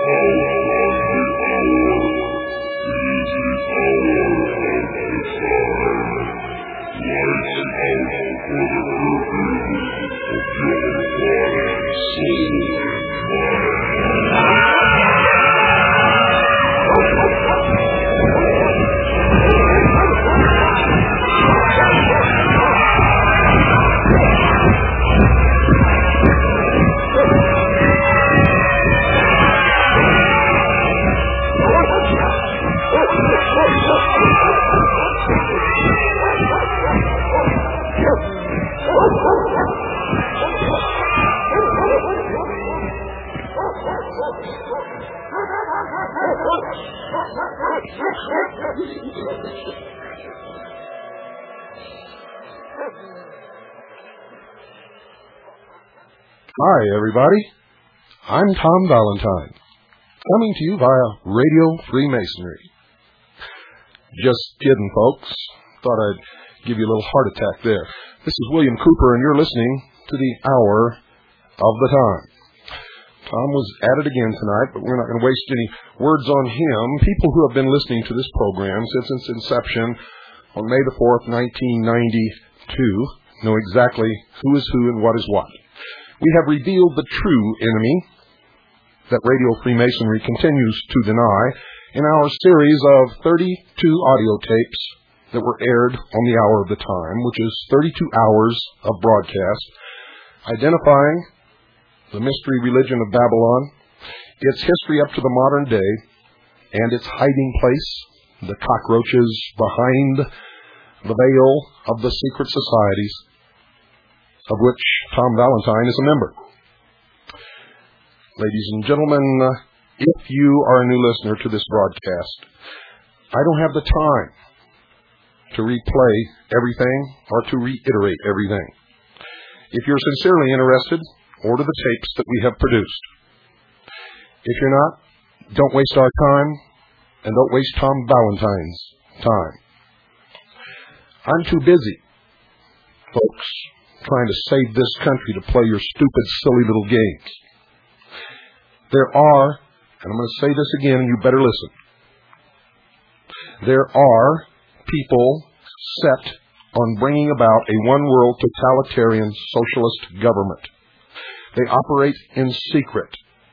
Hi, everybody. I'm Tom Valentine, coming to you via Radio Freemasonry. Just kidding, folks. Thought I'd give you a little heart attack there. This is William Cooper, and you're listening to the Hour of the Time. Tom was at it again tonight, but we're not going to waste any words on him. People who have been listening to this program since its inception on May the 4th, 1992, know exactly who is who and what is what. We have revealed the true enemy that Radio Freemasonry continues to deny in our series of 32 audio tapes that were aired on the Hour of the Time, which is 32 hours of broadcast, identifying the mystery religion of Babylon, its history up to the modern day, and its hiding place, the cockroaches behind the veil of the secret societies, of which Tom Valentine is a member. Ladies and gentlemen, if you are a new listener to this broadcast, I don't have the time to replay everything or to reiterate everything. If you're sincerely interested, order the tapes that we have produced. If you're not, don't waste our time and don't waste Tom Valentine's time. I'm too busy, folks, trying to save this country to play your stupid, silly little games. There are, and I'm going to say this again, and you better listen. There are people set on bringing about a one-world totalitarian socialist government. They operate in secret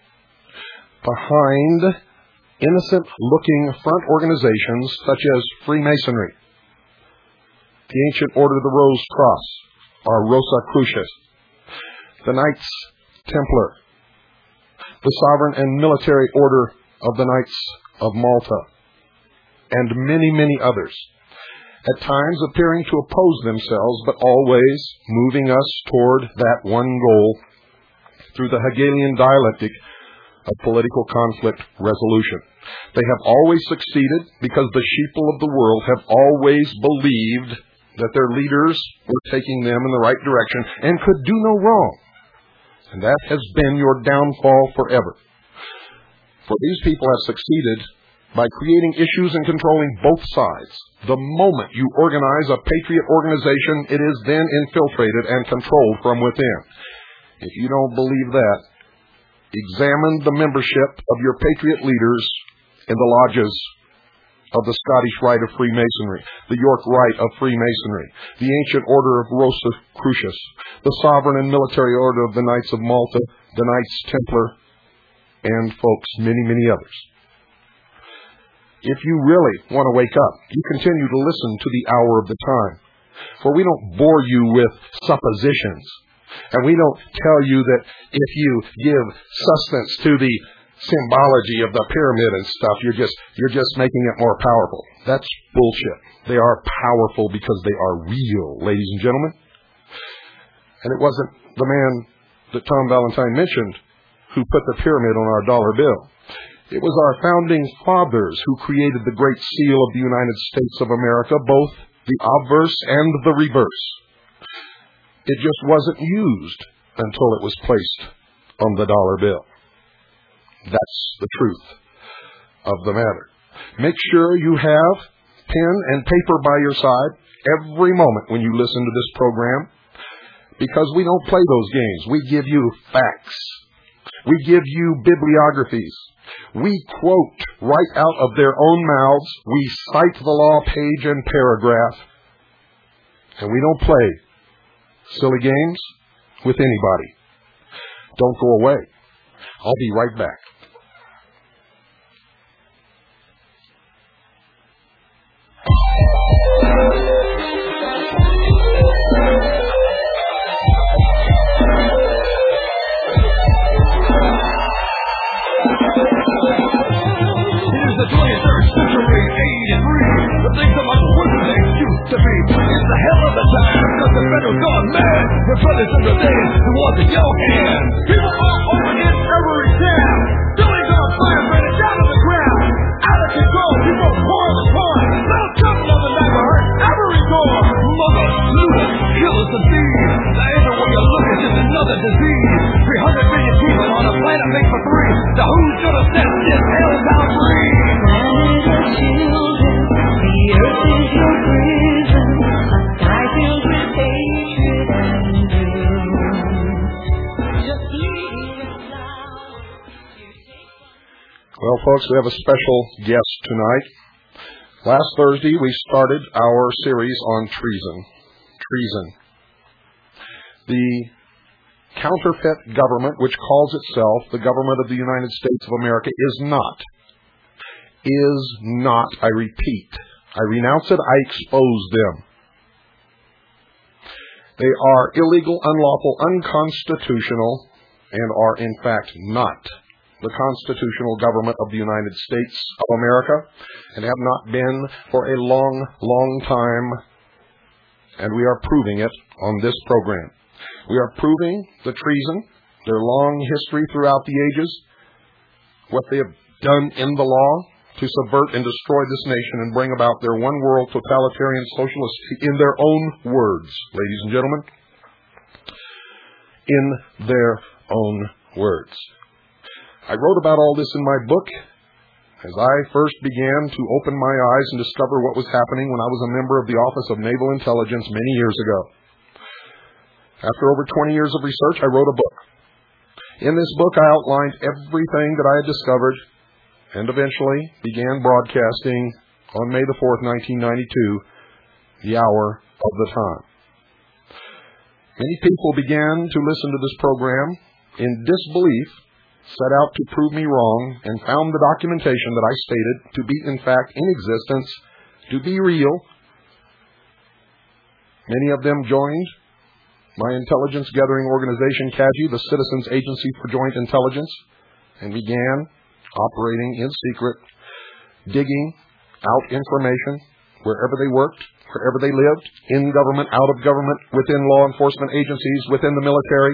behind innocent-looking front organizations such as Freemasonry, the Ancient Order of the Rose Cross, or Rosa Crucis, the Knights Templar, the Sovereign and Military Order of the Knights of Malta, and many, many others, at times appearing to oppose themselves, but always moving us toward that one goal through the Hegelian dialectic of political conflict resolution. They have always succeeded because the sheeple of the world have always believed that their leaders were taking them in the right direction and could do no wrong. And that has been your downfall forever. For these people have succeeded by creating issues and controlling both sides. The moment you organize a patriot organization, it is then infiltrated and controlled from within. If you don't believe that, examine the membership of your patriot leaders in the lodges of the Scottish Rite of Freemasonry, the York Rite of Freemasonry, the Ancient Order of Rosa Crucis, the Sovereign and Military Order of the Knights of Malta, the Knights Templar, and, folks, many, many others. If you really want to wake up, you continue to listen to the Hour of the Time, for we don't bore you with suppositions, and we don't tell you that if you give sustenance to the symbology of the pyramid and stuff, you're just making it more powerful. That's bullshit. They are powerful because they are real, ladies and gentlemen. And it wasn't the man that Tom Valentine mentioned who put the pyramid on our dollar bill. It was our founding fathers who created the Great Seal of the United States of America, both the obverse and the reverse. It just wasn't used until it was placed on the dollar bill. That's the truth of the matter. Make sure you have pen and paper by your side every moment when you listen to this program, because we don't play those games. We give you facts. We give you bibliographies. We quote right out of their own mouths. We cite the law page and paragraph. And we don't play silly games with anybody. Don't go away. I'll be right back. Brothers in the days who want in your hand. People all over in every town. Buildings on fire, burning down to the ground. Out of control, people pouring the corn. Little children on the neighborhood, every door. Mother, looters, killers, and thieves. Now everywhere you look, it's just another disease. 300 million people on a planet made for three. The who should have set this hell down free. Planet of children, the earth is your prison. A sky filled with hatred and Well, folks, we have a special guest tonight. Last Thursday, we started our series on treason. Treason. The counterfeit government, which calls itself the government of the United States of America, is not, I repeat, I renounce it, I expose them. They are illegal, unlawful, unconstitutional, and are in fact not the constitutional government of the United States of America, and have not been for a long, long time, and we are proving it on this program. We are proving the treason, their long history throughout the ages, what they have done in the law to subvert and destroy this nation and bring about their one world totalitarian socialist, in their own words, ladies and gentlemen, in their own words. I wrote about all this in my book as I first began to open my eyes and discover what was happening when I was a member of the Office of Naval Intelligence many years ago. After over 20 years of research, I wrote a book. In this book, I outlined everything that I had discovered and eventually began broadcasting on May the 4th, 1992, the hour of the time. Many people began to listen to this program in disbelief, set out to prove me wrong, and found the documentation that I stated to be in fact in existence, to be real. Many of them joined my intelligence gathering organization, CAGI, the Citizens Agency for Joint Intelligence, and began operating in secret, digging out information wherever they worked, wherever they lived, in government, out of government, within law enforcement agencies, within the military,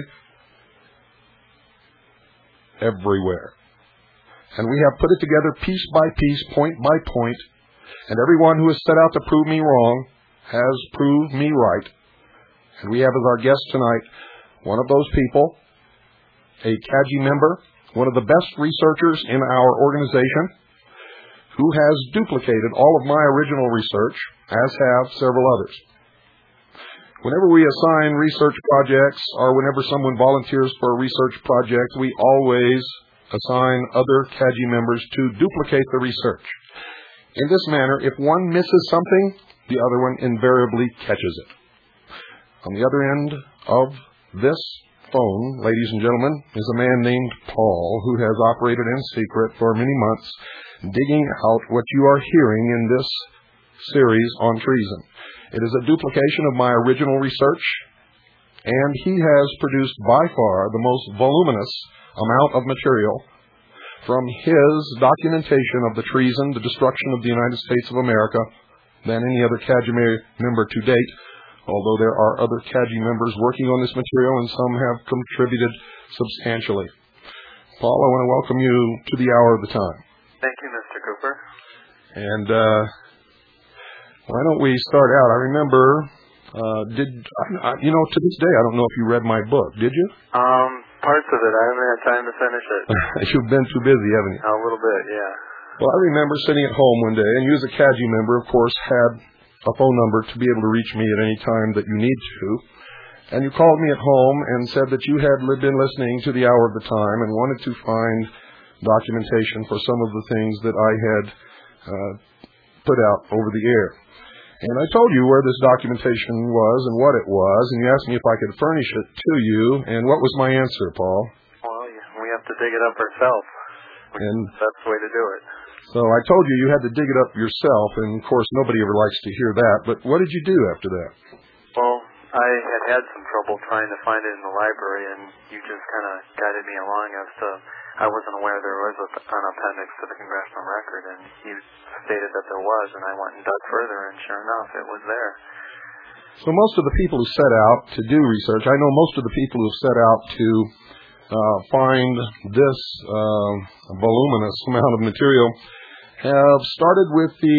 everywhere. And we have put it together piece by piece, point by point, and everyone who has set out to prove me wrong has proved me right. And we have as our guest tonight one of those people, a CAGI member, one of the best researchers in our organization, who has duplicated all of my original research, as have several others. Whenever we assign research projects, or whenever someone volunteers for a research project, we always assign other CAGI members to duplicate the research. In this manner, if one misses something, the other one invariably catches it. On the other end of this phone, ladies and gentlemen, is a man named Paul, who has operated in secret for many months, digging out what you are hearing in this series on treason. It is a duplication of my original research, and he has produced by far the most voluminous amount of material from his documentation of the treason, the destruction of the United States of America, than any other CAGI member to date, although there are other CAGI members working on this material, and some have contributed substantially. Paul, I want to welcome you to the hour of the time. Thank you, Mr. Cooper. And why don't we start out? I remember, to this day, I don't know if you read my book. Did you? Parts of it. I haven't had time to finish it. You've been too busy, haven't you? A little bit, yeah. Well, I remember sitting at home one day, and you as a CAGI member, of course, had a phone number to be able to reach me at any time that you need to. And you called me at home and said that you had been listening to the Hour of the Time and wanted to find documentation for some of the things that I had put out over the air. And I told you where this documentation was and what it was, and you asked me if I could furnish it to you, and what was my answer, Paul? Well, we have to dig it up ourselves. And that's the way to do it. So I told you you had to dig it up yourself, and of course nobody ever likes to hear that, but what did you do after that? Well, I had some trouble trying to find it in the library, and you just kind of guided me along as to, I wasn't aware there was an appendix to the Congressional Record, and you stated that there was, and I went and dug further, and sure enough, it was there. So most of the people who set out to do research, I know most of the people who set out to find this voluminous amount of material have started with the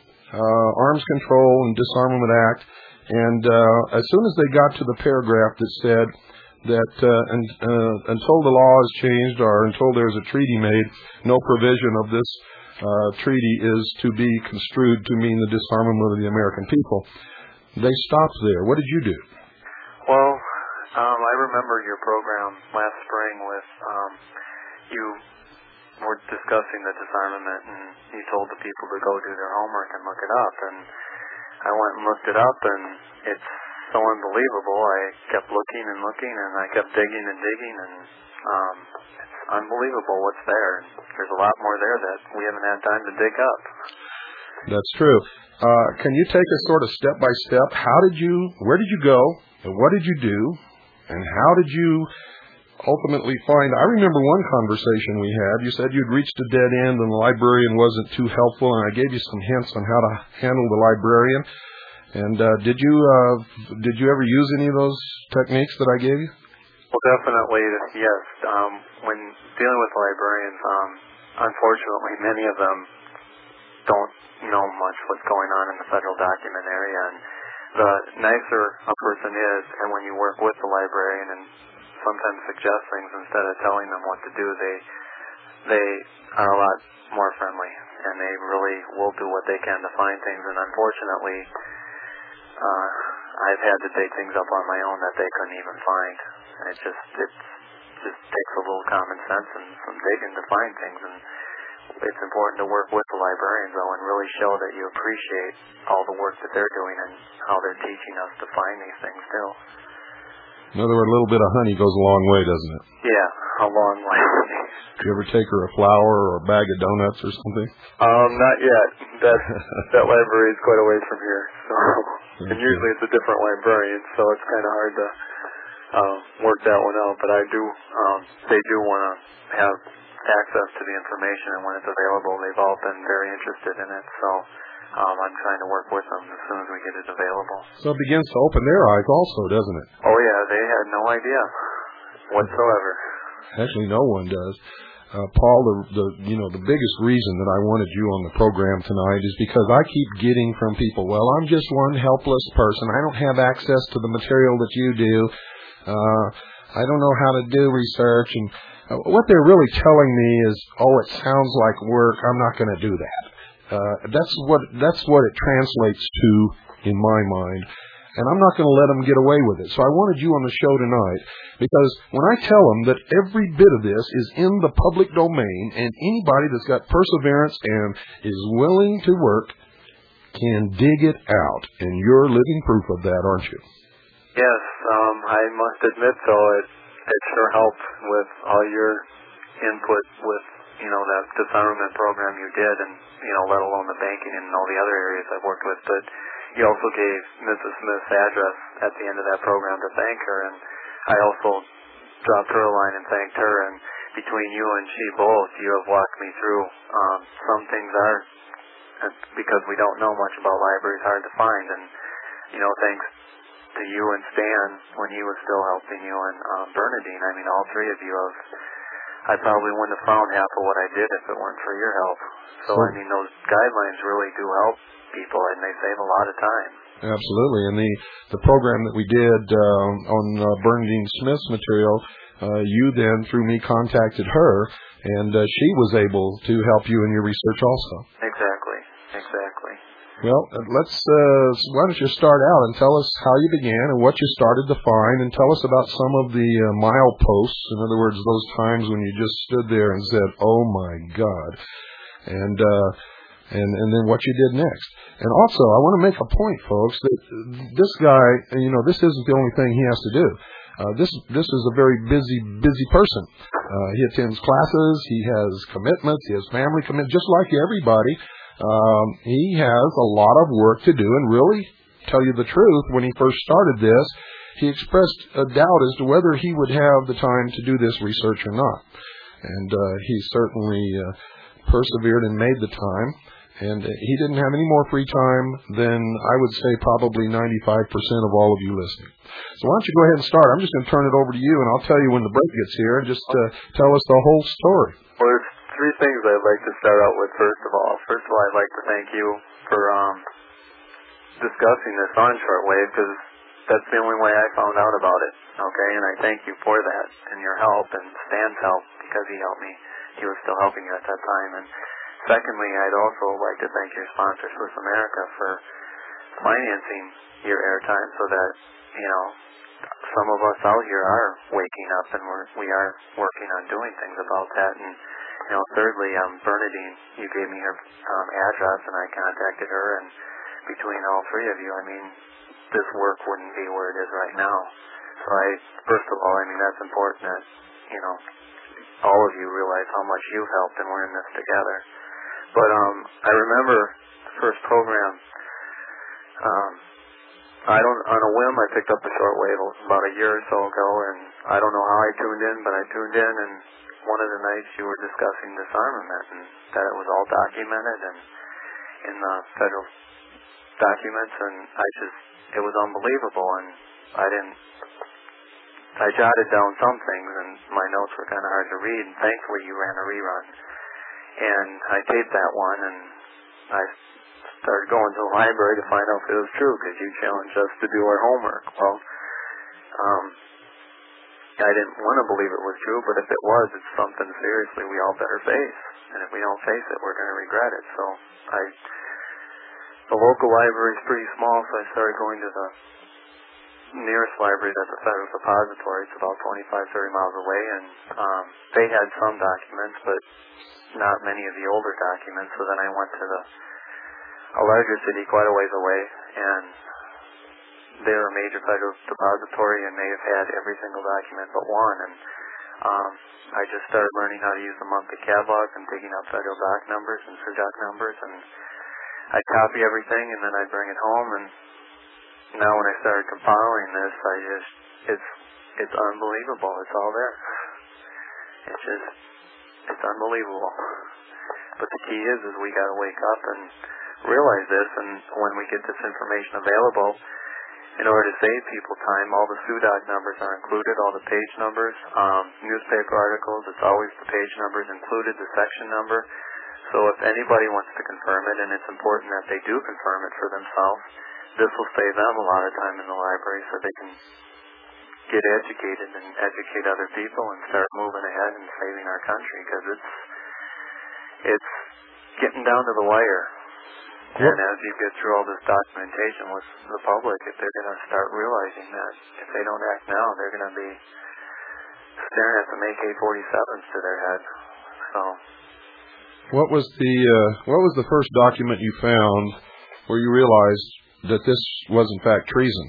Arms Control and Disarmament Act, and as soon as they got to the paragraph that said that until the law is changed or until there's a treaty made, no provision of this treaty is to be construed to mean the disarmament of the American people. They stopped there. What did you do? Well, I remember your program last spring with you were discussing the disarmament, and you told the people to go do their homework and look it up, and I went and looked it up, and it's so unbelievable. I kept looking and looking, and I kept digging and digging, and it's unbelievable what's there. There's a lot more there that we haven't had time to dig up. That's true. Can you take us sort of step by step? Where did you go, and what did you do, and how did you ultimately find? I remember one conversation we had. You said you'd reached a dead end and the librarian wasn't too helpful, and I gave you some hints on how to handle the librarian. And did you ever use any of those techniques that I gave you? Well, definitely, yes. When dealing with librarians, unfortunately, many of them don't know much what's going on in the federal document area. And the nicer a person is, and when you work with the librarian and sometimes suggest things instead of telling them what to do, they are a lot more friendly, and they really will do what they can to find things. And unfortunately, I've had to dig things up on my own that they couldn't even find. And it just takes a little common sense and some digging to find things. And it's important to work with the librarians, though, and really show that you appreciate all the work that they're doing and how they're teaching us to find these things still. In other words, a little bit of honey goes a long way, doesn't it? Yeah, a long way. Do you ever take her a flower or a bag of donuts or something? Not yet. That library is quite a ways from here. So, and usually it's a different librarian, so it's kind of hard to work that one out. But I do, they do want to have access to the information, and when it's available, they've all been very interested in it. So I'm trying to work with them as soon as we get it available. So it begins to open their eyes also, doesn't it? Oh yeah, they had no idea whatsoever. Actually, no one does. Paul, the biggest reason that I wanted you on the program tonight is because I keep getting from people, well, I'm just one helpless person. I don't have access to the material that you do. I don't know how to do research. And what they're really telling me is, oh, it sounds like work. I'm not going to do that. That's what it translates to in my mind. And I'm not going to let them get away with it. So I wanted you on the show tonight because when I tell them that every bit of this is in the public domain and anybody that's got perseverance and is willing to work can dig it out. And you're living proof of that, aren't you? Yes, I must admit so. It sure helped with all your input with, that disarmament program you did, and, let alone the banking and all the other areas I've worked with. But you also gave Mrs. Smith's address at the end of that program to thank her, and I also dropped her a line and thanked her, and between you and she both, you have walked me through. Some things are, because we don't know much about libraries, hard to find, and, thanks to you and Stan when he was still helping you, and Bernadine, all three of you I probably wouldn't have found half of what I did if it weren't for your help. So, those guidelines really do help people, and they save a lot of time. Absolutely. And the program that we did on Bernadine Smith's material, you then, through me, contacted her, and she was able to help you in your research also. Exactly. Well, why don't you start out and tell us how you began and what you started to find, and tell us about some of the mileposts. In other words, those times when you just stood there and said, "Oh my God," and then what you did next. And also, I want to make a point, folks, that this guy, this isn't the only thing he has to do. This is a very busy person. He attends classes, he has commitments, he has family commitments, just like everybody. He has a lot of work to do, and really, tell you the truth, when he first started this, he expressed a doubt as to whether he would have the time to do this research or not. And he certainly persevered and made the time, and he didn't have any more free time than, I would say, probably 95% of all of you listening. So why don't you go ahead and start? I'm just going to turn it over to you, and I'll tell you when the break gets here, and just tell us the whole story. Well, there's three things I'd like to start out with, first of all. First of all, I'd like to thank you for discussing this on Shortwave, because that's the only way I found out about it, okay? And I thank you for that, and your help, and Stan's help, because he helped me. He was still helping you at that time. And secondly, I'd also like to thank your sponsor, Swiss America, for financing your airtime so that, some of us out here are waking up, and we are working on doing things about that. And thirdly, Bernadine, you gave me her address, and I contacted her, and between all three of you, this work wouldn't be where it is right now. So first of all, that's important that, all of you realize how much you've helped, and we're in this together. But I remember the first program, on a whim, I picked up the shortwave about a year or so ago, and I don't know how I tuned in, but I tuned in, and one of the nights you were discussing disarmament, and that it was all documented and in the federal documents, and it was unbelievable, and I jotted down some things, and my notes were kind of hard to read, and thankfully you ran a rerun, and I taped that one, and I started going to the library to find out if it was true, because you challenged us to do our homework. Well, I didn't want to believe it was true, but if it was, it's something seriously we all better face. And if we don't face it, we're going to regret it. So the local library is pretty small, so I started going to the nearest library that's a federal depository. It's about 25, 30 miles away, and they had some documents, but not many of the older documents. So then I went to a larger city quite a ways away, and they're a major federal depository, and they have had every single document but one. And I just started learning how to use the monthly catalog and digging up federal doc numbers and SIRDOC numbers, and I'd copy everything, and then I'd bring it home. And now when I started compiling this, it's unbelievable. It's all there. It's unbelievable. But the key is we got to wake up and realize this, and when we get this information available, in order to save people time, all the SUDOC numbers are included, all the page numbers, newspaper articles, it's always the page numbers included, the section number. So if anybody wants to confirm it, and it's important that they do confirm it for themselves, this will save them a lot of time in the library so they can get educated and educate other people and start moving ahead and saving our country, because it's getting down to the wire. And as you get through all this documentation with the public, if they're going to start realizing that if they don't act now, they're going to be staring at some AK-47s to their head. So, what was the first document you found where you realized that this was in fact treason?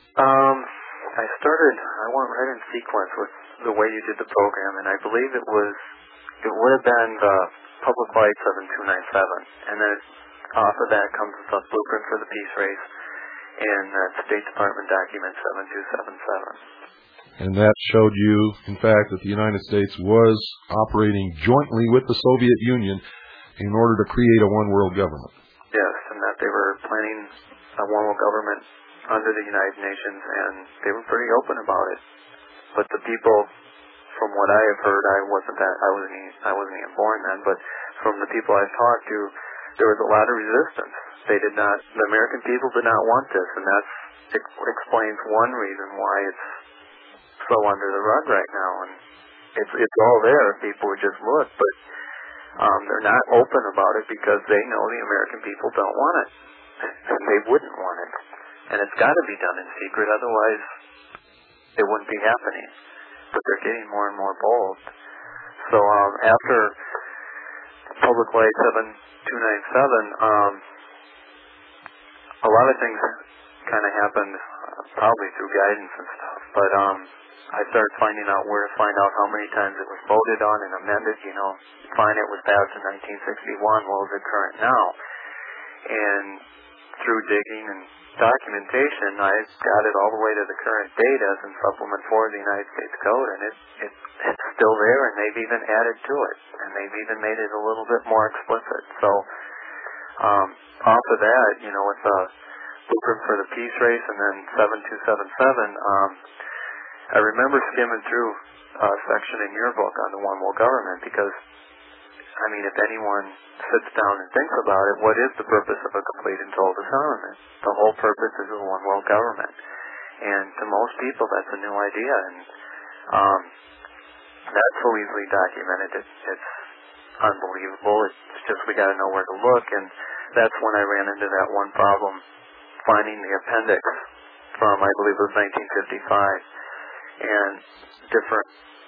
I went right in sequence with the way you did the program, and I believe it would have been the Public Light 7297, and then off of that comes the Blueprint for the Peace Race and State Department Document 7277. And that showed you, in fact, that the United States was operating jointly with the Soviet Union in order to create a one-world government. Yes, and that they were planning a one-world government under the United Nations, and they were pretty open about it. But the people, from what I have heard, I wasn't even born then, but from the people I've talked to, there was a lot of resistance. The American people did not want this, and that explains one reason why it's so under the rug right now. And it's all there if people would just look, but they're not open about it because they know the American people don't want it. they wouldn't want it. And it's got to be done in secret, otherwise it wouldn't be happening. But they're getting more and more bold. So after Public Light 7297, a lot of things kind of happened, probably through guidance and stuff. But I started finding out where to find out how many times it was voted on and amended. You know, fine, it was passed in 1961. Well, is it current now? And through digging and documentation, I got it all the way to the current date as in Supplement 4 of the United States Code, and it's still there, and they've even added to it, and they've even made it a little bit more explicit. So off of that, you know, with the Blueprint for the Peace Race and then 7277, I remember skimming through a section in your book on the One World Government because, I mean, if anyone sits down and thinks about it, what is the purpose of a complete and total disarmament? The whole purpose is a one world government. And to most people, that's a new idea. And that's so easily documented. It's unbelievable. It's just we got to know where to look. And that's when I ran into that one problem, finding the appendix from, I believe it was 1955, and different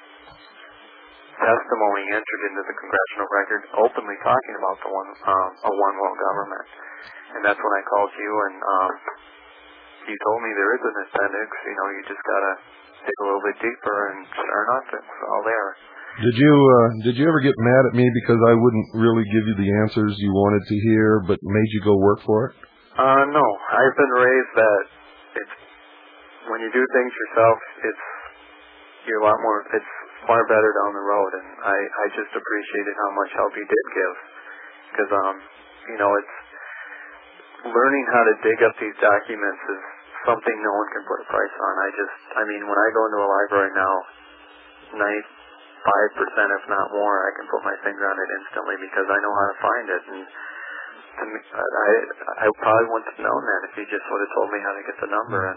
testimony entered into the congressional record openly talking about the a one world government. And that's when I called you, and you told me there is an appendix, you know, you just gotta dig a little bit deeper, and sure enough, it's all there. Did you ever get mad at me because I wouldn't really give you the answers you wanted to hear, but made you go work for it? No. I've been raised that it's when you do things yourself, you're a lot more. It's far better down the road, and I just appreciated how much help you did give, because you know, it's learning how to dig up these documents is something no one can put a price on. I mean, when I go into a library now, 95%, if not more, I can put my finger on it instantly because I know how to find it. And to me, I probably wouldn't have known that if you just would have told me how to get the number. And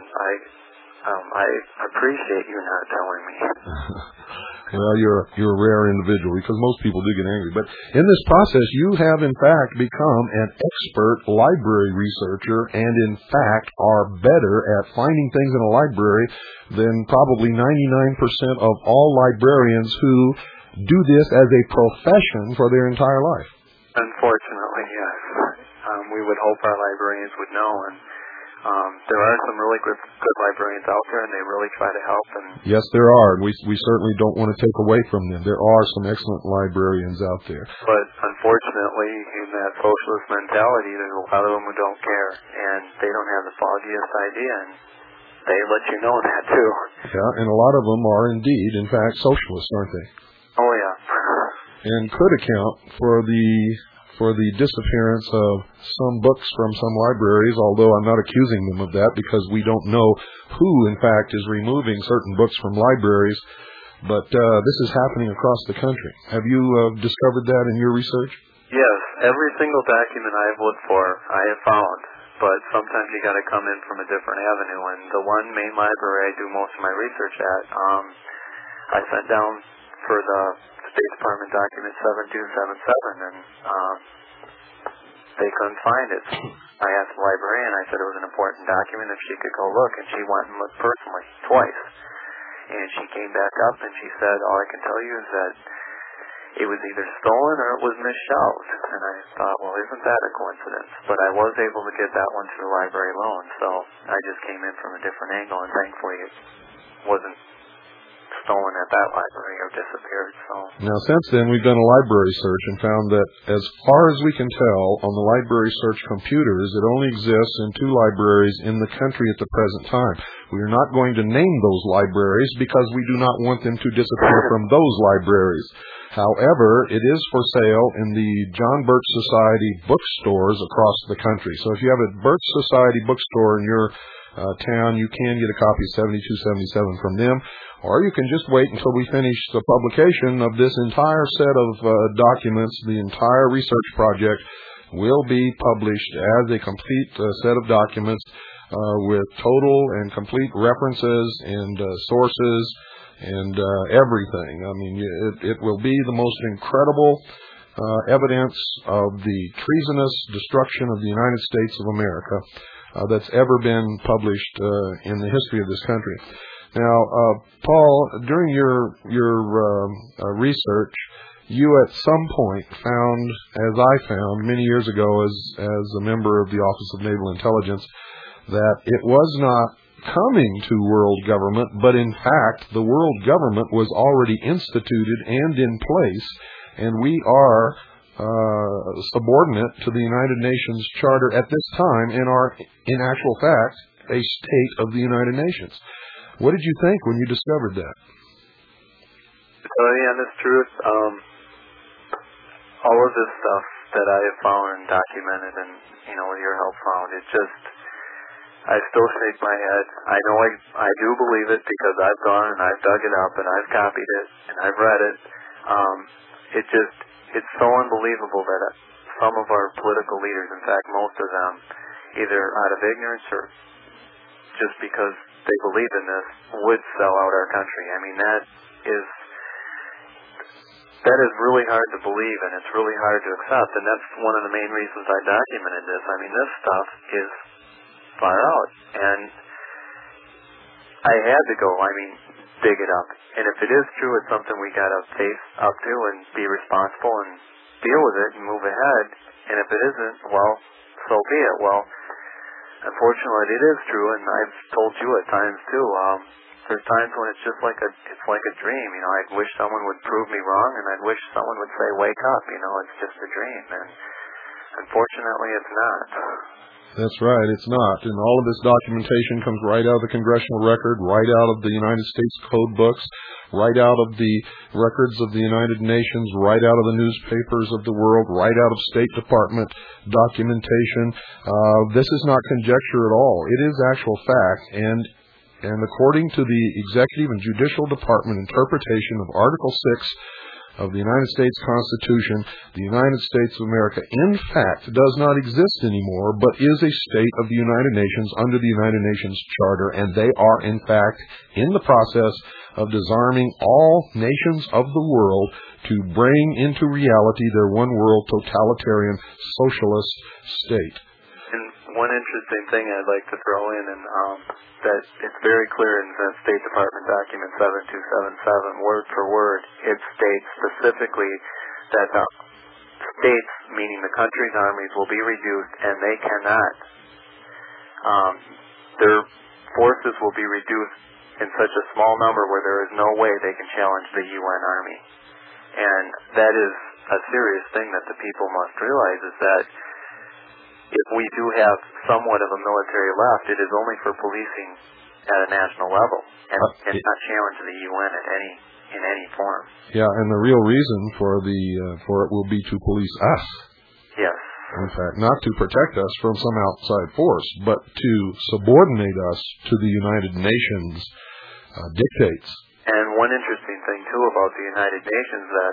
I appreciate you not telling me. Well, you're a rare individual because most people do get angry. But in this process, you have in fact become an expert library researcher, and in fact are better at finding things in a library than probably 99% of all librarians who do this as a profession for their entire life. Unfortunately, yes. We would hope our librarians would know, and there are some really good librarians out there, and they really try to help. And yes, there are. We certainly don't want to take away from them. There are some excellent librarians out there. But unfortunately, in that socialist mentality, there's a lot of them who don't care, and they don't have the foggiest idea, and they let you know that too. Yeah, and a lot of them are indeed, in fact, socialists, aren't they? Oh yeah. And could account for the disappearance of some books from some libraries, although I'm not accusing them of that because we don't know who, in fact, is removing certain books from libraries. But this is happening across the country. Have you discovered that in your research? Yes. Every single document I have looked for, I have found. But sometimes you got to come in from a different avenue. And the one main library I do most of my research at, I sent down for the State Department document 7277, and they couldn't find it. I asked the librarian, I said it was an important document, if she could go look, and she went and looked personally, twice. And she came back up and she said, all I can tell you is that it was either stolen or it was misshelved. And I thought, well, isn't that a coincidence? But I was able to get that one through library loan, so I just came in from a different angle, and thankfully it wasn't stolen at that library or disappeared. So now, since then, we've done a library search and found that, as far as we can tell, on the library search computers, it only exists in 2 libraries in the country at the present time. We are not going to name those libraries because we do not want them to disappear from those libraries. However, it is for sale in the John Birch Society bookstores across the country. So if you have a Birch Society bookstore in your town, you can get a copy of 7277 from them, or you can just wait until we finish the publication of this entire set of documents. The entire research project will be published as a complete set of documents with total and complete references and sources and everything. I mean, it will be the most incredible evidence of the treasonous destruction of the United States of America that's ever been published in the history of this country. Now, Paul, during your research, you at some point found, as I found many years ago as a member of the Office of Naval Intelligence, that it was not coming to world government, but in fact the world government was already instituted and in place, and we are subordinate to the United Nations Charter at this time and are, in actual fact, a state of the United Nations. What did you think when you discovered that? That's truth. All of this stuff that I have found and documented and, with your help found, I still shake my head. I know I do believe it because I've gone and I've dug it up and I've copied it and I've read it. It's so unbelievable that some of our political leaders, in fact most of them, either out of ignorance or just because they believe in this, would sell out our country. I mean, that is really hard to believe, and it's really hard to accept, and that's one of the main reasons I documented this. I mean, this stuff is far out, and I had to go, dig it up. And if it is true, it's something we got to face up to and be responsible and deal with it and move ahead. And if it isn't, well, so be it. Well, unfortunately, it is true, and I've told you at times too. There's times when it's just like a dream. I'd wish someone would prove me wrong, and I'd wish someone would say, "Wake up!" It's just a dream, and unfortunately, it's not. That's right, it's not. And all of this documentation comes right out of the congressional record, right out of the United States code books, right out of the records of the United Nations, right out of the newspapers of the world, right out of State Department documentation. This is not conjecture at all. It is actual fact. And according to the Executive and Judicial Department interpretation of Article 6 of the United States Constitution, the United States of America, in fact, does not exist anymore, but is a state of the United Nations under the United Nations Charter, and they are, in fact, in the process of disarming all nations of the world to bring into reality their one-world totalitarian socialist state. And one interesting thing I'd like to throw in, and that it's very clear in the State Department document 7277, word for word, it states specifically that the states, meaning the country's armies, will be reduced, and they cannot. Their forces will be reduced in such a small number where there is no way they can challenge the UN Army. And that is a serious thing that the people must realize, is that if we do have somewhat of a military left, it is only for policing at a national level and not challenge the UN in any form. Yeah, and the real reason for it will be to police us. Yes. In fact, not to protect us from some outside force, but to subordinate us to the United Nations dictates. And one interesting thing too about the United Nations that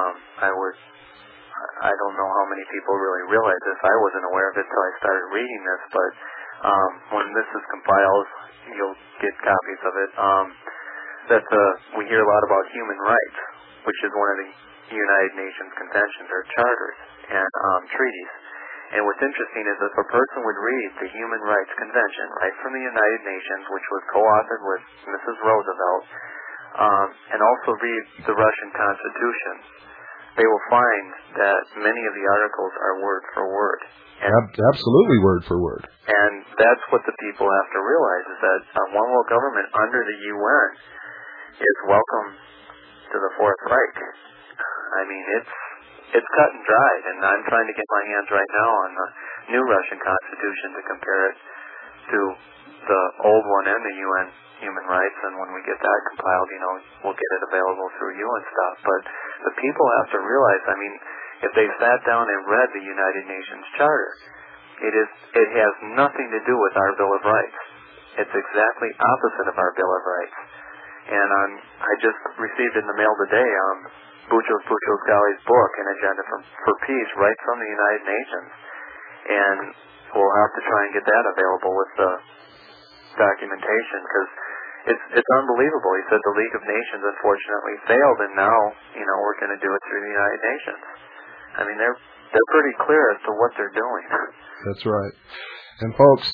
I don't know how many people really realize this. I wasn't aware of it until I started reading this, but when this is compiled, you'll get copies of it. We hear a lot about human rights, which is one of the United Nations conventions or charters and treaties. And what's interesting is if a person would read the Human Rights Convention right from the United Nations, which was co-authored with Mrs. Roosevelt, and also read the Russian Constitution, they will find that many of the articles are word for word. Absolutely word for word. And that's what the people have to realize, is that a one world government under the UN is welcome to the Fourth Reich. I mean, it's cut and dried, and I'm trying to get my hands right now on the new Russian Constitution to compare it to the old one and the UN human rights, and when we get that compiled, we'll get it available through you and stuff. But the people have to realize, if they sat down and read the United Nations Charter, it has nothing to do with our Bill of Rights. It's exactly opposite of our Bill of Rights. And I just received in the mail today Buchos Ghali's book, An Agenda for Peace, right from the United Nations. And we'll have to try and get that available with the documentation, because it's unbelievable. He said the League of Nations unfortunately failed, and now we're going to do it through the United Nations. I mean, they're pretty clear as to what they're doing. That's right. And folks,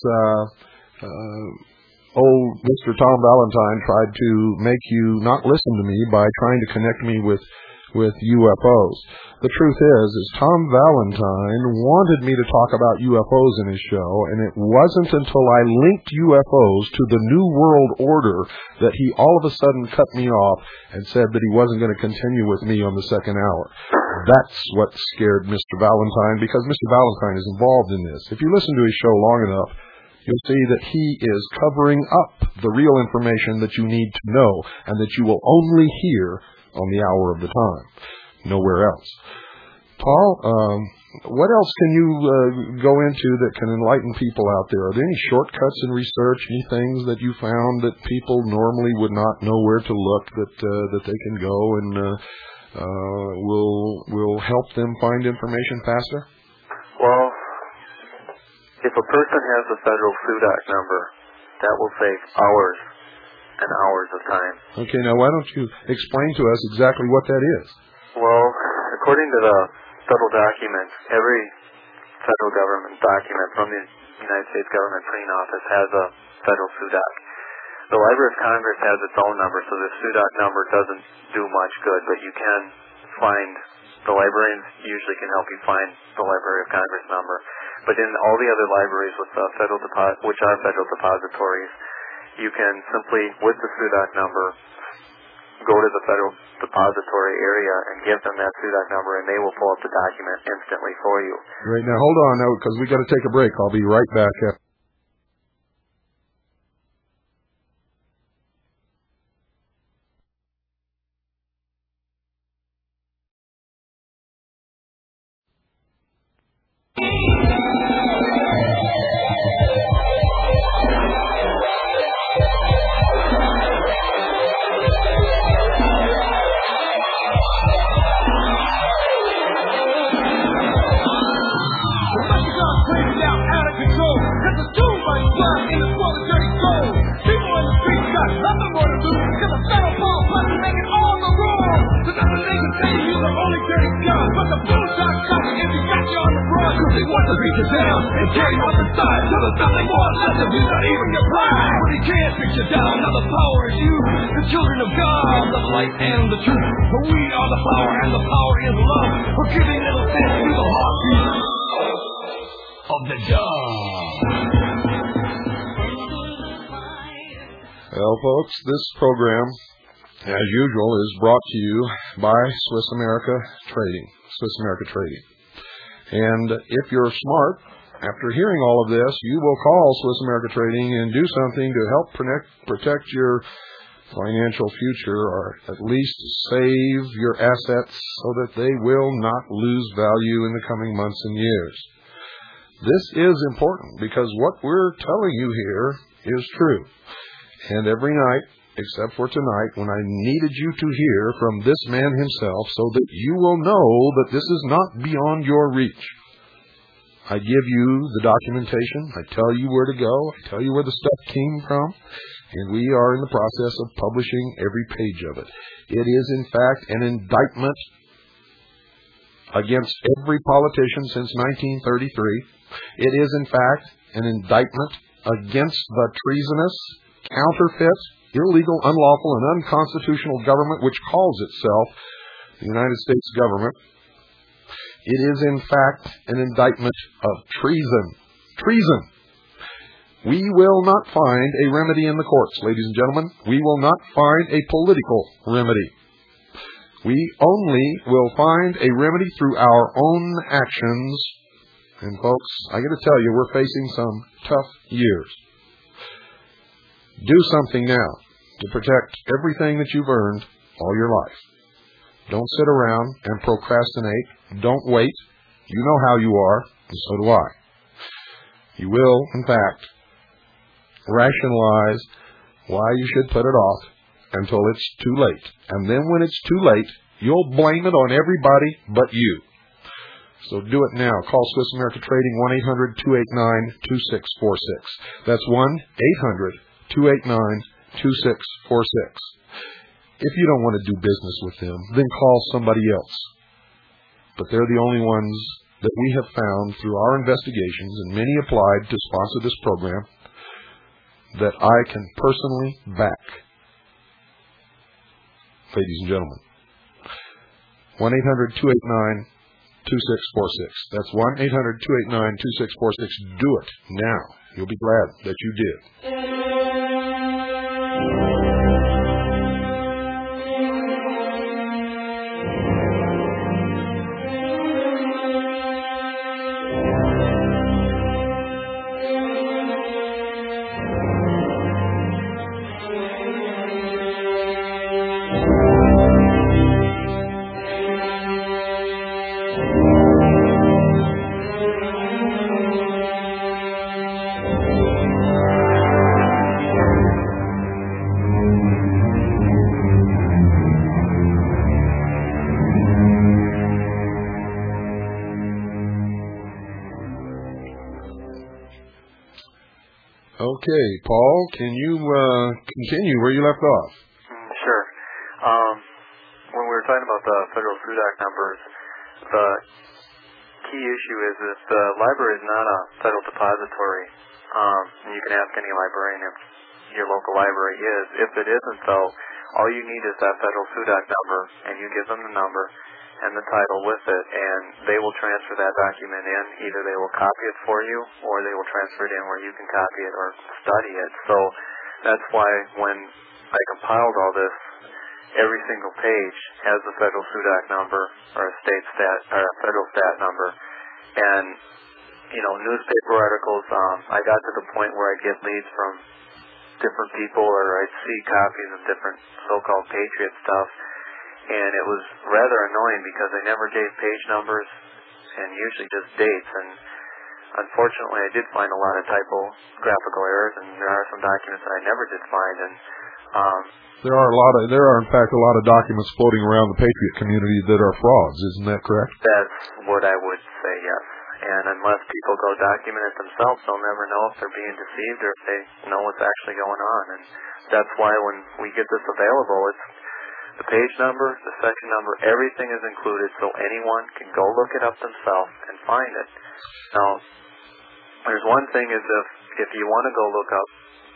old Mr. Tom Valentine tried to make you not listen to me by trying to connect me with UFOs. The truth is Tom Valentine wanted me to talk about UFOs in his show, and it wasn't until I linked UFOs to the New World Order that he all of a sudden cut me off and said that he wasn't going to continue with me on the second hour. That's what scared Mr. Valentine, because Mr. Valentine is involved in this. If you listen to his show long enough, you'll see that he is covering up the real information that you need to know and that you will only hear on the hour of the time, nowhere else. Paul, what else can you go into that can enlighten people out there? Are there any shortcuts in research, any things that you found that people normally would not know where to look, that they can go and will help them find information faster? Well, if a person has a federal SUDAC number, that will save hours and hours of time. Okay, now why don't you explain to us exactly what that is? Well, according to the federal documents, every federal government document from the United States Government Printing Office has a federal SUDAC. The Library of Congress has its own number, so the SUDAC number doesn't do much good, but you can find, the librarians usually can help you find the Library of Congress number. But in all the other libraries with which are federal depositories, you can simply, with the SUDAC number, go to the federal depository area and give them that SUDAC number, and they will pull up the document instantly for you. Right, now hold on, because we got to take a break. I'll be right back after. Well, folks, this program, as usual, is brought to you by Swiss America Trading. And if you're smart, after hearing all of this, you will call Swiss America Trading and do something to help protect your financial future, or at least save your assets so that they will not lose value in the coming months and years. This is important because what we're telling you here is true. And every night, except for tonight, when I needed you to hear from this man himself so that you will know that this is not beyond your reach, I give you the documentation, I tell you where to go, I tell you where the stuff came from, and we are in the process of publishing every page of it. It is, in fact, an indictment against every politician since 1933. It is, in fact, an indictment against the treasonous, counterfeit, illegal, unlawful, and unconstitutional government which calls itself the United States government. It is, in fact, an indictment of treason. Treason. We will not find a remedy in the courts, ladies and gentlemen. We will not find a political remedy. We only will find a remedy through our own actions. And folks, I got to tell you, we're facing some tough years. Do something now to protect everything that you've earned all your life. Don't sit around and procrastinate. Don't wait. You know how you are, and so do I. You will, in fact, rationalize why you should put it off until it's too late. And then when it's too late, you'll blame it on everybody but you. So do it now. Call Swiss America Trading 1-800-289-2646. That's 1-800-289-2646. If you don't want to do business with them, then call somebody else. but they're the only ones that we have found through our investigations, and many applied to sponsor this program, that I can personally back. Ladies and gentlemen, 1-800-289-2646. That's 1-800-289-2646. Do it now. You'll be glad that you did. Okay, Paul, can you continue where you left off? Sure. When we were talking about the Federal SUDAC numbers, the key issue is that the library is not a federal depository. And you can ask any librarian if your local library is. If it isn't, though, all you need is that Federal SUDAC number, and you give them the number and the title with it, and they will transfer that document in. Either they will copy it for you, or they will transfer it in where you can copy it or study it. So that's why when I compiled all this, every single page has the Federal SUDAC number or a state stat or a federal stat number. And newspaper articles, I got to the point where I'd get leads from different people, or I'd see copies of different so-called Patriot stuff. And it was rather annoying because they never gave page numbers and usually just dates. And unfortunately, I did find a lot of typographical errors, and there are some documents that I never did find. And there are in fact a lot of documents floating around the Patriot community that are frauds. Isn't that correct? That's what I would say, yes. And unless people go document it themselves, they'll never know if they're being deceived or if they know what's actually going on. And that's why when we get this available, it's the page number, the section number, everything is included, so anyone can go look it up themselves and find it. Now, there's one thing is if you want to go look up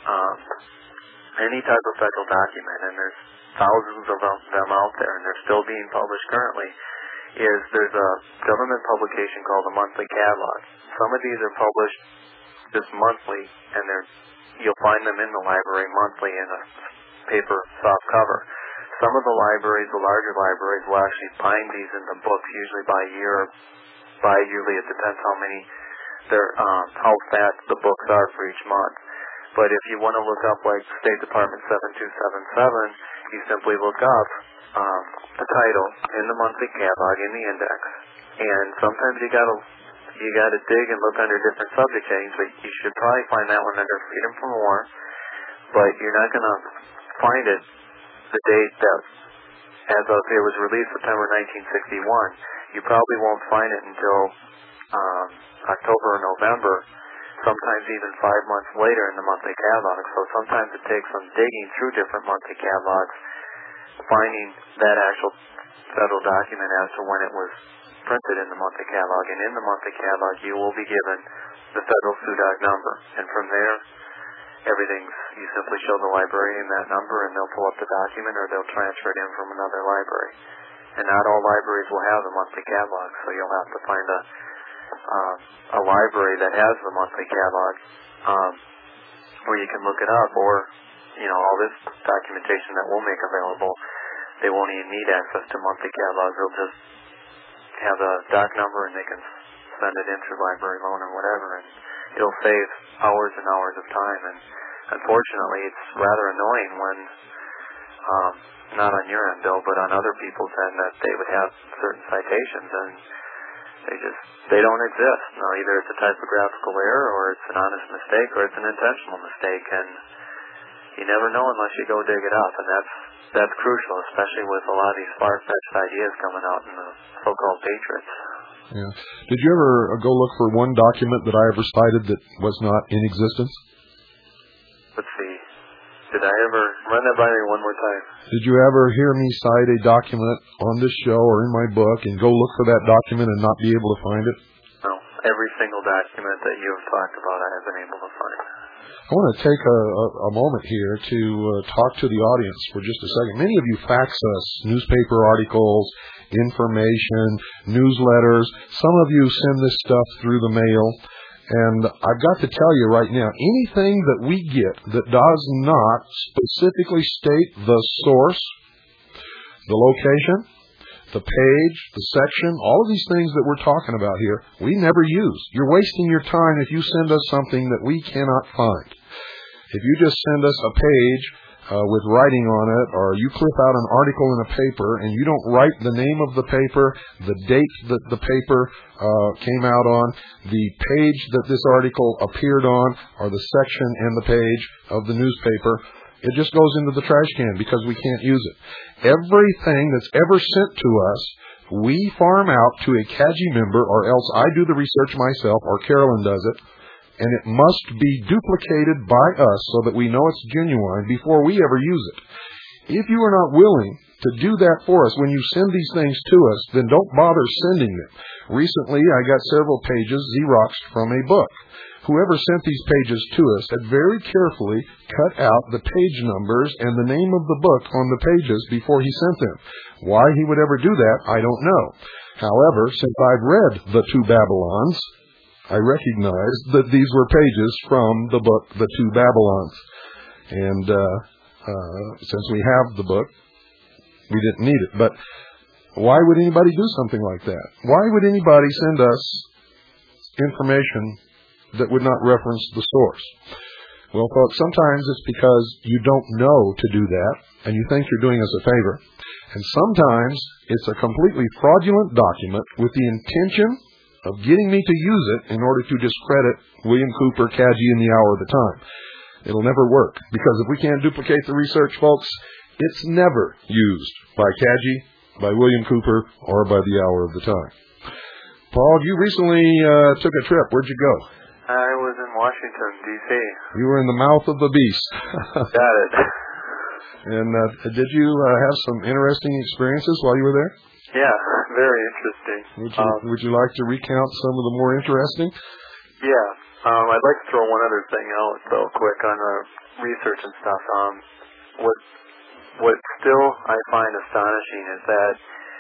any type of federal document, and there's thousands of them out there, and they're still being published currently, is there's a government publication called the Monthly Catalog. Some of these are published just monthly, and you'll find them in the library monthly in a paper soft cover. Some of the libraries, the larger libraries, will actually bind these into books, usually by year or bi-yearly. It depends how fat the books are for each month. But if you want to look up like State Department 7277, you simply look up the title in the monthly catalog in the index. And sometimes you gotta dig and look under different subject headings, but you should probably find that one under Freedom from War. But you're not gonna find it the date that, as of it was released September 1961. You probably won't find it until October or November, sometimes even 5 months later in the monthly catalog. So sometimes it takes some digging through different monthly catalogs, finding that actual federal document as to when it was printed in the monthly catalog. And in the monthly catalog, you will be given the Federal SUDAC number. And from there, you simply show the librarian that number, and they'll pull up the document, or they'll transfer it in from another library. And not all libraries will have the monthly catalog, so you'll have to find a library that has the monthly catalog where you can look it up, or all this documentation that we'll make available, they won't even need access to monthly catalogs. They'll just have a doc number, and they can send it in through library loan or whatever, and it'll save hours and hours of time. And unfortunately, it's rather annoying when, not on your end, Bill, but on other people's end, that they would have certain citations, and they don't exist. Now, either it's a typographical error, or it's an honest mistake, or it's an intentional mistake, and you never know unless you go dig it up. And that's crucial, especially with a lot of these far-fetched ideas coming out in the so-called Patriots. Yeah. Did you ever go look for one document that I ever cited that was not in existence? Let's see. Did I ever run that by me one more time? Did you ever hear me cite a document on this show or in my book and go look for that document and not be able to find it? No. Every single document that you have talked about, I have been able to find. I want to take a moment here to talk to the audience for just a second. Many of you fax us newspaper articles, information, newsletters. Some of you send this stuff through the mail. And I've got to tell you right now, anything that we get that does not specifically state the source, the location, the page, the section, all of these things that we're talking about here, we never use. You're wasting your time if you send us something that we cannot find. If you just send us a page with writing on it, or you clip out an article in a paper and you don't write the name of the paper, the date that the paper came out on, the page that this article appeared on, or the section and the page of the newspaper, it just goes into the trash can because we can't use it. Everything that's ever sent to us, we farm out to a CAGI member, or else I do the research myself, or Carolyn does it. And it must be duplicated by us so that we know it's genuine before we ever use it. If you are not willing to do that for us when you send these things to us, then don't bother sending them. Recently, I got several pages Xeroxed from a book. Whoever sent these pages to us had very carefully cut out the page numbers and the name of the book on the pages before he sent them. Why he would ever do that, I don't know. However, since I've read The Two Babylons, I recognize that these were pages from the book, The Two Babylons. And since we have the book, we didn't need it. But why would anybody do something like that? Why would anybody send us information that would not reference the source? Well, folks, sometimes it's because you don't know to do that, and you think you're doing us a favor. And sometimes it's a completely fraudulent document with the intention of getting me to use it in order to discredit William Cooper, CAGI, in the hour of the time. It'll never work, because if we can't duplicate the research, folks, it's never used by CAGI, by William Cooper, or by the hour of the time. Paul, you recently took a trip. Where'd you go? I was in Washington, D.C. You were in the mouth of the beast. Got it. And did you have some interesting experiences while you were there? Yeah, very interesting. Would you like to recount some of the more interesting? Yeah. I'd like to throw one other thing out, though, quick on the research and stuff. What still I find astonishing is that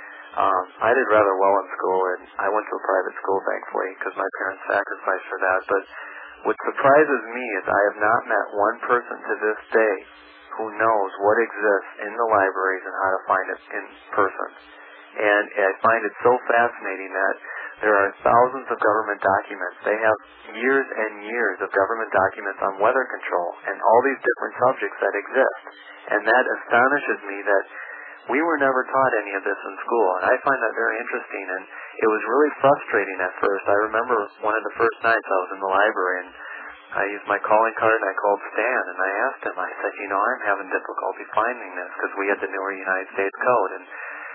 I did rather well in school, and I went to a private school, thankfully, because my parents sacrificed for that. But what surprises me is I have not met one person to this day who knows what exists in the libraries and how to find it in person. And I find it so fascinating that there are thousands of government documents. They have years and years of government documents on weather control and all these different subjects that exist. And that astonishes me that we were never taught any of this in school. And I find that very interesting. And it was really frustrating at first. I remember one of the first nights I was in the library, and I used my calling card, and I called Stan, and I asked him, I said, I'm having difficulty finding this, because we had the newer United States Code. And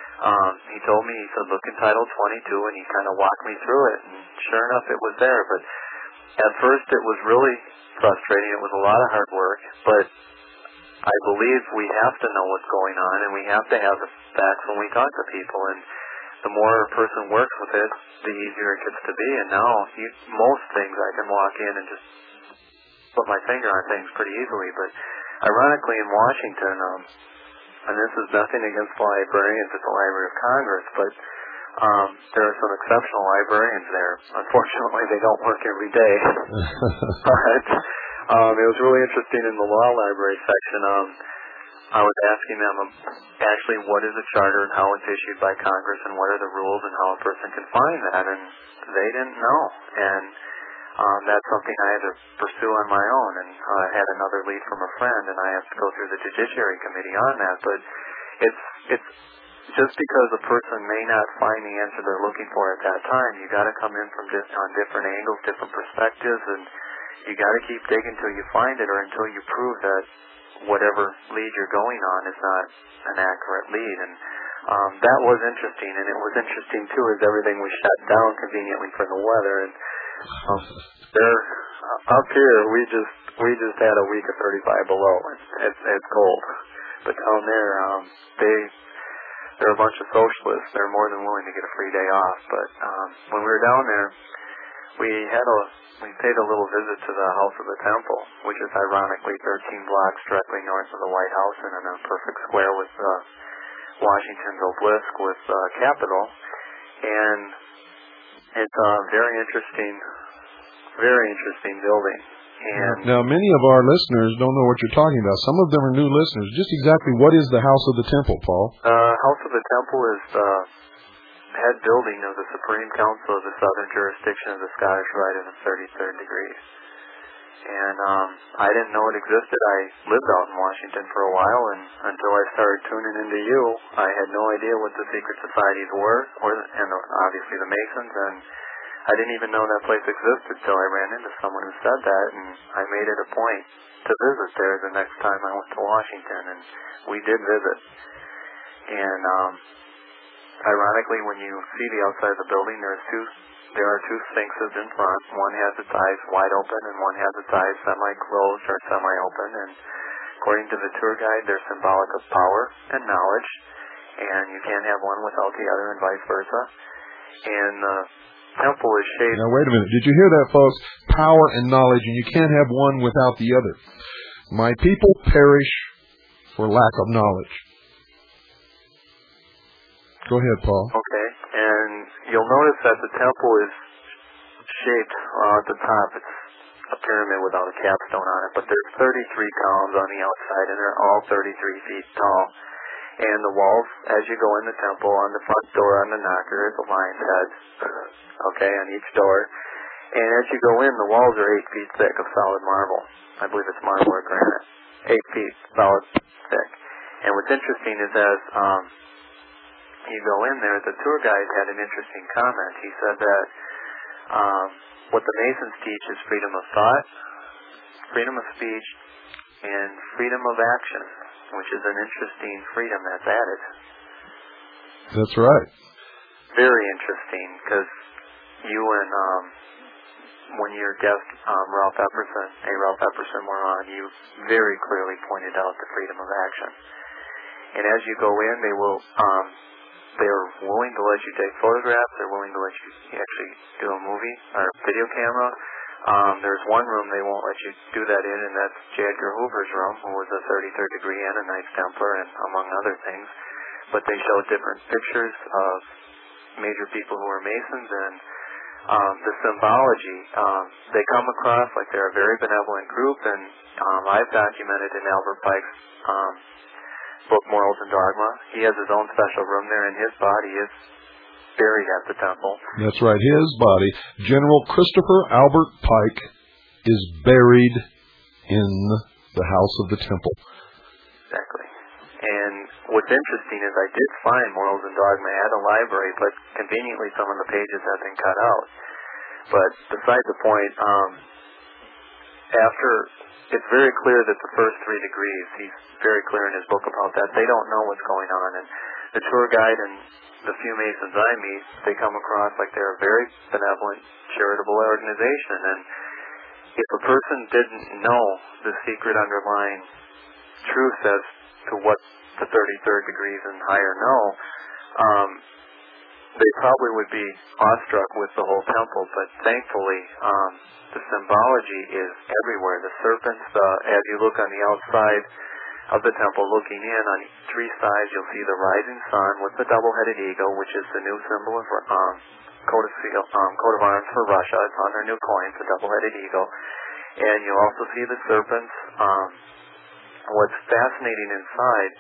he told me, he said, look in Title 22, and he kind of walked me through it, and sure enough, it was there. But at first, it was really frustrating. It was a lot of hard work, but I believe we have to know what's going on, and we have to have the facts when we talk to people, and the more a person works with it, the easier it gets to be. And now, most things I can walk in and just put my finger on things pretty easily. But ironically, in Washington, and this is nothing against librarians at the Library of Congress, but there are some exceptional librarians there. Unfortunately, they don't work every day. But it was really interesting in the law library section. I was asking them actually what is a charter and how it's issued by Congress and what are the rules and how a person can find that, and they didn't know. And that's something I had to pursue on my own, and I had another lead from a friend, and I have to go through the Judiciary Committee on that. But it's just because a person may not find the answer they're looking for at that time, you got to come in from on different angles, different perspectives, and you got to keep digging until you find it, or until you prove that whatever lead you're going on is not an accurate lead. And that was interesting, and it was interesting too as everything was shut down conveniently for the weather. And Up here, we just had a week of 35 below. It's cold, but down there, they're a bunch of socialists. They're more than willing to get a free day off. But when we were down there, we paid a little visit to the House of the Temple, which is ironically 13 blocks directly north of the White House and in a perfect square with Washington's obelisk with Capitol. And it's a very interesting building. And now, many of our listeners don't know what you're talking about. Some of them are new listeners. Just exactly what is the House of the Temple, Paul? House of the Temple is the head building of the Supreme Council of the Southern Jurisdiction of the Scottish Rite of the 33rd degree. And I didn't know it existed. I lived out in Washington for a while, and until I started tuning into you, I had no idea what the secret societies were, and obviously the Masons, and I didn't even know that place existed till I ran into someone who said that, and I made it a point to visit there the next time I went to Washington, and we did visit. And ironically, when you see the outside of the building, there are two sphinxes in front. One has its eyes wide open, and one has its eyes semi-closed or semi-open, and according to the tour guide, they're symbolic of power and knowledge, and you can't have one without the other, and vice versa. And temple is shaped. Now, wait a minute. Did you hear that, folks? Power and knowledge, and you can't have one without the other. My people perish for lack of knowledge. Go ahead, Paul. Okay. And you'll notice that the temple is shaped at the top. It's a pyramid without a capstone on it, but there's 33 columns on the outside, and they're all 33 feet tall. And the walls, as you go in the temple, on the front door, on the knocker, is a lion's head, okay, on each door. And as you go in, the walls are 8 feet thick of solid marble. I believe it's marble or granite. 8 feet solid thick. And what's interesting is as you go in there, the tour guide had an interesting comment. He said that what the Masons teach is freedom of thought, freedom of speech, and freedom of action, which is an interesting freedom that's added. That's right. Very interesting, because you and when your guest Ralph Epperson were on, you very clearly pointed out the freedom of action. And as you go in, they're willing to let you take photographs. They're willing to let you actually do a movie or video camera. There's one room they won't let you do that in, and that's J. Edgar Hoover's room, who was a 33rd degree and a Knights Templar, and among other things. But they show different pictures of major people who are Masons, and the symbology, they come across like they're a very benevolent group, and I've documented in Albert Pike's book, Morals and Dogma. He has his own special room there, and his body is buried at the temple. That's right. His body, General Christopher Albert Pike, is buried in the House of the Temple. Exactly. And what's interesting is I did find Morals and Dogma at a library, but conveniently some of the pages have been cut out. But beside the point, it's very clear that the first 3 degrees, he's very clear in his book about that, they don't know what's going on. And the tour guide and the few Masons I meet, they come across like they're a very benevolent, charitable organization. And if a person didn't know the secret underlying truth as to what the 33rd degrees and higher know, they probably would be awestruck with the whole temple. But thankfully, the symbology is everywhere. The serpents, as you look on the outside of the temple, looking in on 3 sides, you'll see the rising sun with the double-headed eagle, which is the new symbol of coat of arms for Russia. It's on their new coins, the double-headed eagle. And you'll also see the serpents. What's fascinating inside,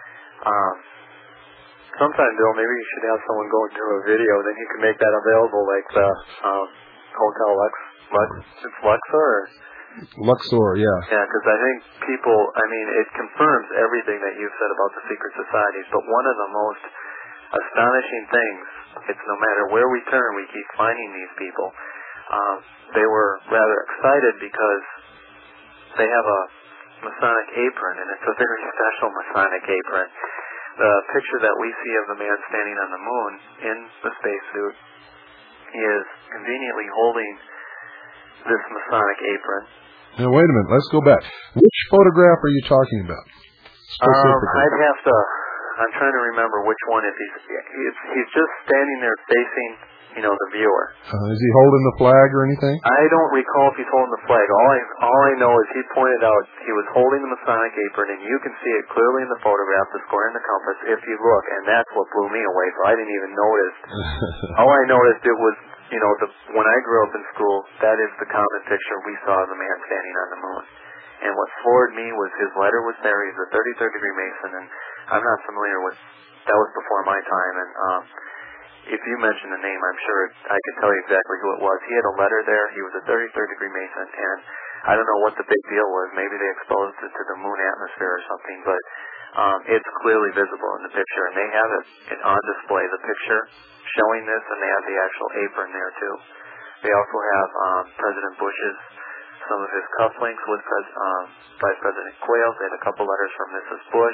sometime, Bill, maybe you should have someone go and do a video, then you can make that available, like the Hotel it's Luxor? Luxor, yeah. Yeah, because I think it confirms everything that you've said about the secret societies, but one of the most astonishing things, it's no matter where we turn, we keep finding these people. They were rather excited because they have a Masonic apron, and it's a very special Masonic apron. The picture that we see of the man standing on the moon in the spacesuit is conveniently holding this Masonic apron. Now, wait a minute. Let's go back. Which photograph are you talking about? I'd have to. I'm trying to remember which one. If he's just standing there facing, the viewer. Is he holding the flag or anything? I don't recall if he's holding the flag. All I know is he pointed out he was holding the Masonic apron, and you can see it clearly in the photograph, the square and the compass, if you look, and that's what blew me away. So I didn't even notice. All I noticed it was, when I grew up in school, that is the common picture we saw of the man standing on the moon. And what floored me was his letter was there. He's a 33rd degree Mason, and I'm not familiar with. That was before my time, and if you mention the name, I'm sure I can tell you exactly who it was. He had a letter there. He was a 33rd degree Mason, and I don't know what the big deal was. Maybe they exposed it to the moon atmosphere or something, but it's clearly visible in the picture, and they have it on display, the picture showing this, and they have the actual apron there, too. They also have President Bush's, some of his cufflinks with Vice President Quayle. They had a couple letters from Mrs. Bush.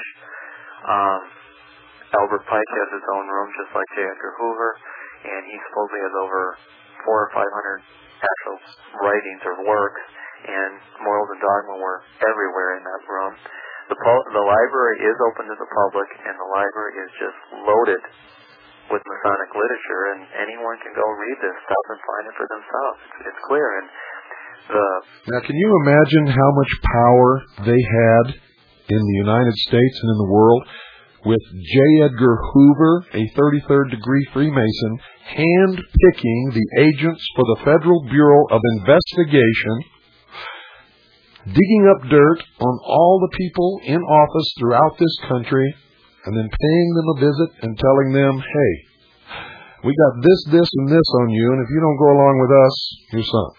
Albert Pike has his own room, just like J. Edgar Hoover, and he supposedly has over 400 or 500 actual writings or works, and Morals and Dogma were everywhere in that room. The library is open to the public, and the library is just loaded with Masonic literature, and anyone can go read this stuff and find it for themselves. It's clear. And now, can you imagine how much power they had in the United States and in the world with J. Edgar Hoover, a 33rd degree Freemason, hand-picking the agents for the Federal Bureau of Investigation, digging up dirt on all the people in office throughout this country, and then paying them a visit and telling them, hey, we got this, this, and this on you, and if you don't go along with us, you're sunk.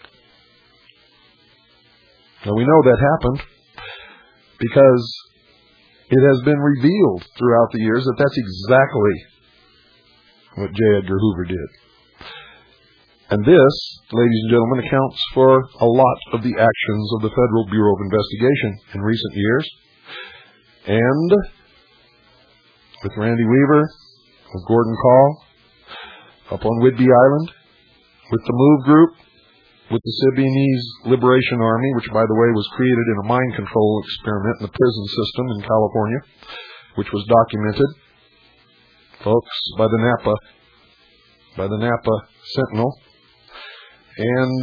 Now, we know that happened because it has been revealed throughout the years that that's exactly what J. Edgar Hoover did. And this, ladies and gentlemen, accounts for a lot of the actions of the Federal Bureau of Investigation in recent years. And with Randy Weaver, with Gordon Call, up on Whidbey Island, with the MOVE Group, with the Siboney's Liberation Army, which, by the way, was created in a mind control experiment in the prison system in California, which was documented, folks, by the Napa Sentinel, and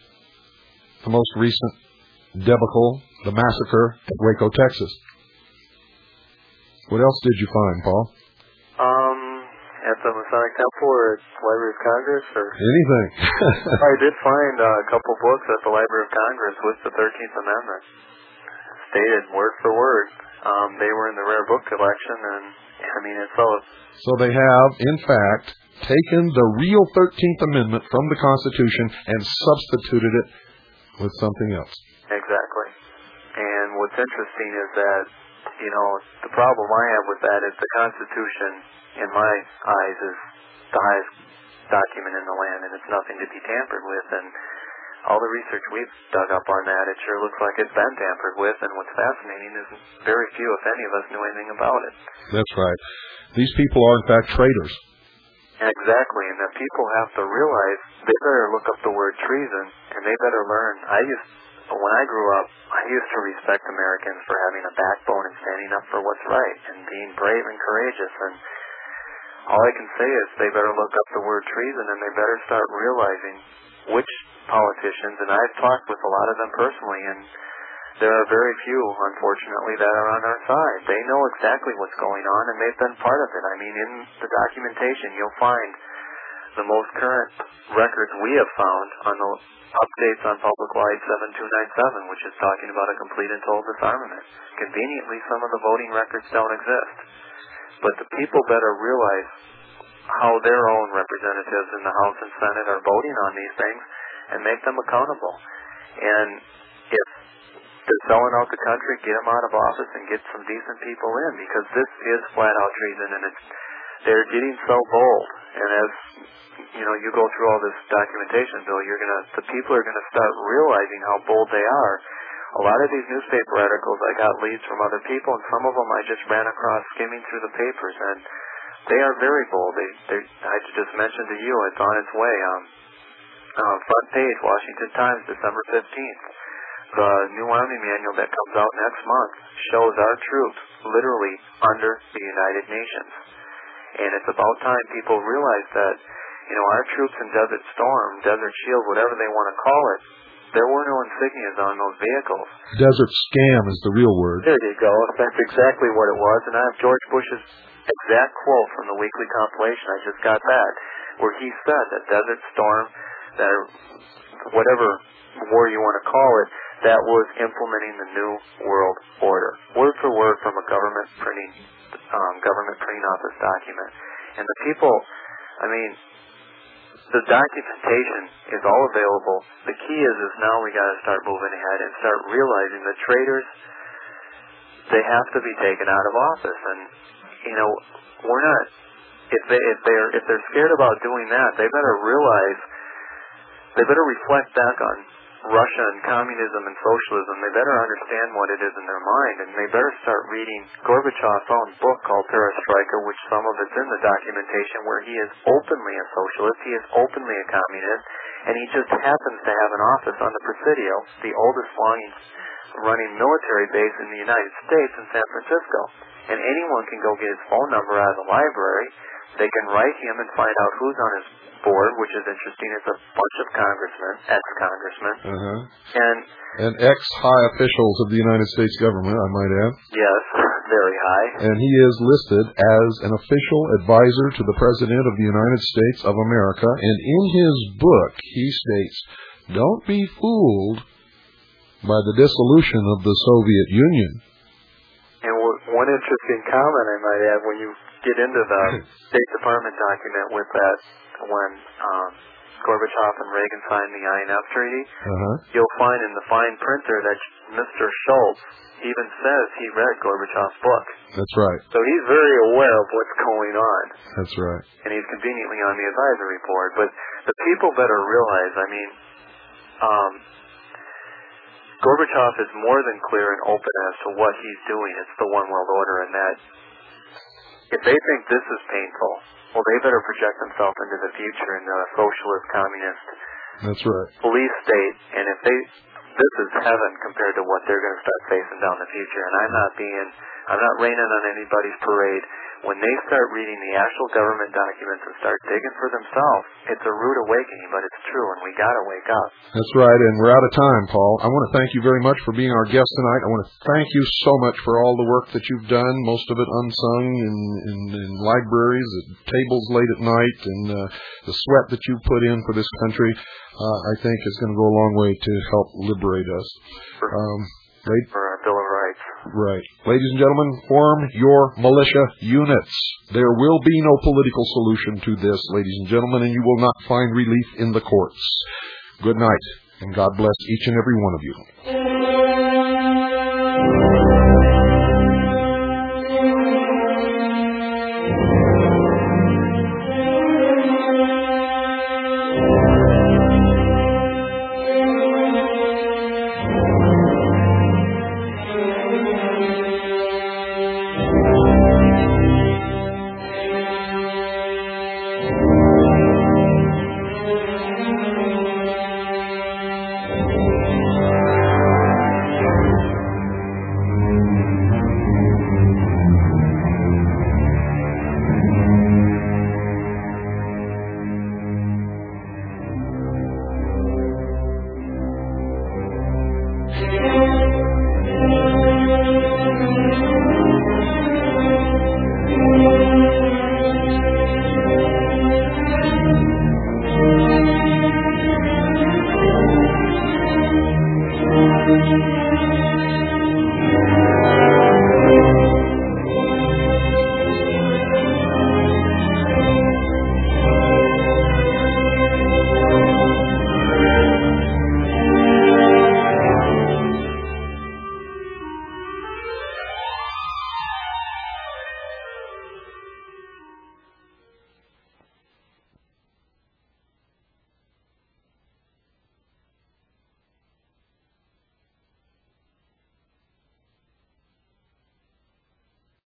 the most recent debacle, the massacre at Waco, Texas. What else did you find, Paul? At the Masonic Temple or at the Library of Congress? Or anything. I did find a couple books at the Library of Congress with the 13th Amendment. Stated word for word. They were in the rare book collection, and it's all. So they have, in fact, taken the real 13th Amendment from the Constitution and substituted it with something else. Exactly. And what's interesting is that, the problem I have with that is the Constitution, in my eyes, is the highest document in the land, and it's nothing to be tampered with. And all the research we've dug up on that, it sure looks like it's been tampered with. And what's fascinating is very few, if any of us, knew anything about it. That's right. These people are, in fact, traitors. Exactly, and that people have to realize they better look up the word treason, and they better learn. When I grew up, I used to respect Americans for having a backbone and standing up for what's right and being brave and courageous. And all I can say is they better look up the word treason, and they better start realizing which politicians, and I've talked with a lot of them personally, and there are very few, unfortunately, that are on our side. They know exactly what's going on, and they've been part of it. In the documentation, you'll find the most current records we have found on the updates on Public Law 87297, which is talking about a complete and total disarmament. Conveniently, some of the voting records don't exist. But the people better realize how their own representatives in the House and Senate are voting on these things and make them accountable. And if they're selling out the country, get them out of office and get some decent people in, because this is flat-out treason, and they're getting so bold. And as you go through all this documentation, Bill, the people are gonna start realizing how bold they are. A lot of these newspaper articles, I got leads from other people, and some of them I just ran across skimming through the papers, and they are very bold. I just mentioned to you, it's on its way. front page, Washington Times, December 15th. The new Army manual that comes out next month shows our troops literally under the United Nations. And it's about time people realize that, our troops in Desert Storm, Desert Shield, whatever they want to call it, there were no insignias on those vehicles. Desert Scam is the real word. There you go. That's exactly what it was. And I have George Bush's exact quote from the weekly compilation. I just got that, where he said that Desert Storm, that whatever war you want to call it, that was implementing the New World Order. Word for word from a government printing office document. And the people, the documentation is all available. The key is now we got to start moving ahead and start realizing the traitors, they have to be taken out of office. And we're not. If they're scared about doing that, they better realize. They better reflect back on Russia and communism and socialism. They better understand what it is in their mind, and they better start reading Gorbachev's own book called Perestroika, which some of it's in the documentation, where he is openly a socialist, he is openly a communist, and he just happens to have an office on the Presidio, the oldest running military base in the United States in San Francisco. And anyone can go get his phone number out of the library. They can write him and find out who's on his board, which is interesting. It's a bunch of congressmen, ex-congressmen, and ex-high officials of the United States government, I might add. Yes, very high. And he is listed as an official advisor to the President of the United States of America. And in his book, he states, "Don't be fooled by the dissolution of the Soviet Union." And one interesting comment I might add, when you get into the State Department document with that, when Gorbachev and Reagan signed the INF Treaty, you'll find in the fine print there that Mr. Schultz even says he read Gorbachev's book. That's right. So he's very aware of what's going on. That's right. And he's conveniently on the advisory board. But the people better realize, Gorbachev is more than clear and open as to what he's doing. It's the one world order, and that if they think this is painful, well, they better project themselves into the future in the socialist, communist, police state. And if this is heaven compared to what they're going to start facing down the future. And I'm not raining on anybody's parade. When they start reading the actual government documents and start digging for themselves, it's a rude awakening, but it's true, and we got to wake up. That's right, and we're out of time, Paul. I want to thank you very much for being our guest tonight. I want to thank you so much for all the work that you've done, most of it unsung in libraries, at tables late at night, and the sweat that you put in for this country, I think is going to go a long way to help liberate us. For our Bill of Rights. Right. Ladies and gentlemen, form your militia units. There will be no political solution to this, ladies and gentlemen, and you will not find relief in the courts. Good night, and God bless each and every one of you.